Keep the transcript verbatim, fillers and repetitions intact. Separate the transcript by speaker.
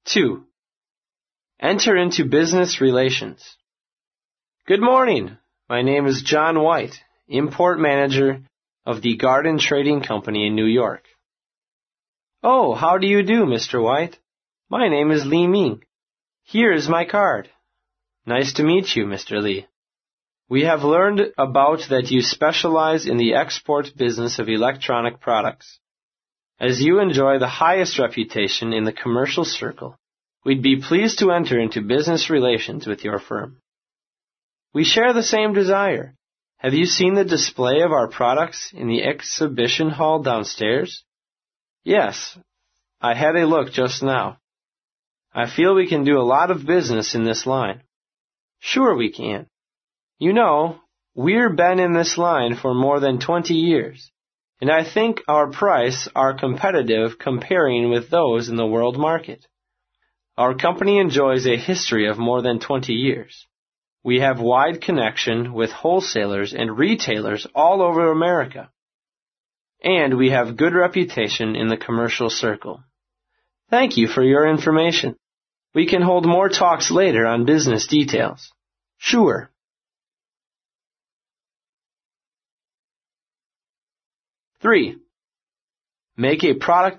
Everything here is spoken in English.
Speaker 1: Two. Enter into business relations. Good morning. My name is John White, import manager of the Garden Trading Company in New York. Oh, how do you do, Mister White? My name is Li Ming. Here is my card. Nice to meet you, Mister Li. We have learned about that you specialize in the export business of electronic products. As you enjoy the highest reputation in the commercial circle, we'd be pleased to enter into business relations with your firm. We share the same desire. Have you seen the display of our products in the exhibition hall downstairs? Yes, I had a look just now. I feel we can do a lot of business in this line. Sure we can. You know, we've been in this line for more than twenty years, and I think our prices are competitive comparing with those in the world market. Our company enjoys a history of more than twenty years. We have wide connection with wholesalers and retailers all over America. And we have good reputation in the commercial circle. Thank you for your information. We can hold more talks later on business details. Sure. Three. Make a product